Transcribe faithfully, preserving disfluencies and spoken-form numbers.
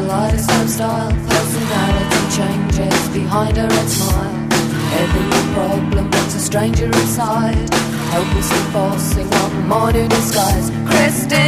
kaleidoscope style. Personality changes behind her red smile. Every problem puts a stranger inside, helplessly forcing on minor disguise. Kristen